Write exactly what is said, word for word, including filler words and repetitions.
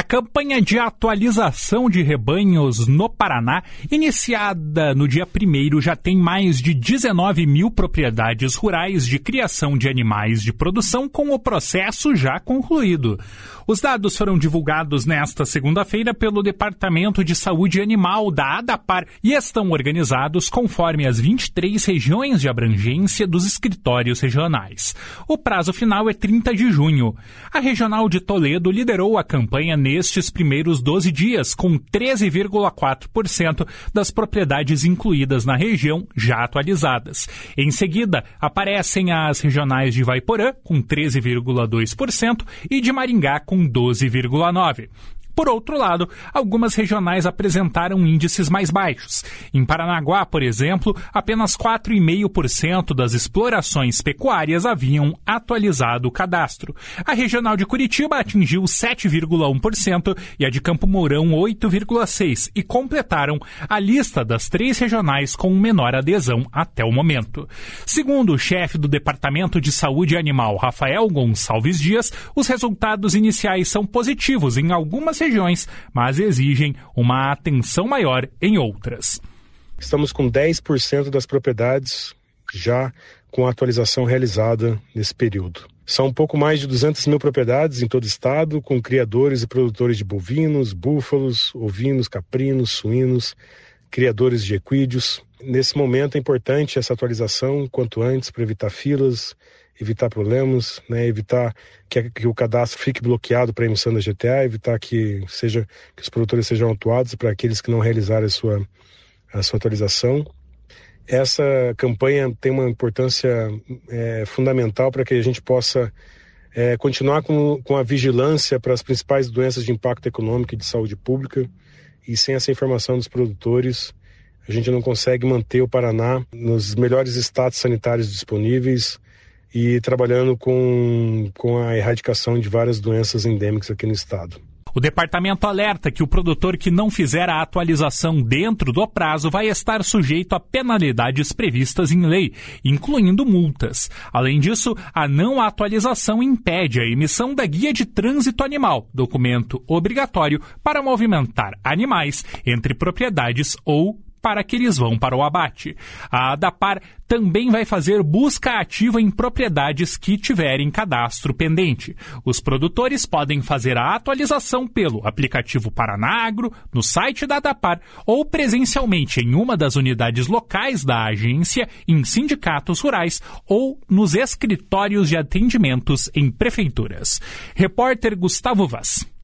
campanha de atualização de rebanhos no Paraná, iniciada no dia primeiro, já tem mais de dezenove mil propriedades rurais de criação de animais de produção com o processo já concluído. Os dados foram divulgados nesta segunda-feira pelo Departamento de Saúde Animal da ADAPAR e estão organizados conforme as vinte e três regiões de abrangência dos escritórios regionais. O prazo final é trinta de junho. A Regional de Toledo liderou a campanha nestes primeiros doze dias, com treze vírgula quatro por cento das propriedades incluídas na região já atualizadas. Em seguida, aparecem as regionais de Ivaiporã, com treze vírgula dois por cento, e de Maringá, com doze vírgula nove por cento. Por outro lado, algumas regionais apresentaram índices mais baixos. Em Paranaguá, por exemplo, apenas quatro vírgula cinco por cento das explorações pecuárias haviam atualizado o cadastro. A regional de Curitiba atingiu sete vírgula um por cento e a de Campo Mourão oito vírgula seis por cento e completaram a lista das três regionais com menor adesão até o momento. Segundo o chefe do Departamento de Saúde Animal, Rafael Gonçalves Dias, os resultados iniciais são positivos em algumas regiões, mas exigem uma atenção maior em outras. Estamos com dez por cento das propriedades já com a atualização realizada nesse período. São um pouco mais de duzentas mil propriedades em todo o estado, com criadores e produtores de bovinos, búfalos, ovinos, caprinos, suínos, criadores de equídeos. Nesse momento é importante essa atualização quanto antes para evitar filas, evitar problemas, né, evitar que, que o cadastro fique bloqueado para a emissão da G T A, evitar que, seja, que os produtores sejam autuados para aqueles que não realizarem a sua, a sua atualização. Essa campanha tem uma importância é, fundamental para que a gente possa é, continuar com, com a vigilância para as principais doenças de impacto econômico e de saúde pública, e sem essa informação dos produtores, a gente não consegue manter o Paraná nos melhores status sanitários disponíveis e trabalhando com, com a erradicação de várias doenças endêmicas aqui no estado. O departamento alerta que o produtor que não fizer a atualização dentro do prazo vai estar sujeito a penalidades previstas em lei, incluindo multas. Além disso, a não atualização impede a emissão da Guia de Trânsito Animal, documento obrigatório para movimentar animais entre propriedades ou para que eles vão para o abate. A ADAPAR também vai fazer busca ativa em propriedades que tiverem cadastro pendente. Os produtores podem fazer a atualização pelo aplicativo Paranagro, no site da ADAPAR ou presencialmente em uma das unidades locais da agência, em sindicatos rurais ou nos escritórios de atendimentos em prefeituras. Repórter Gustavo Vaz.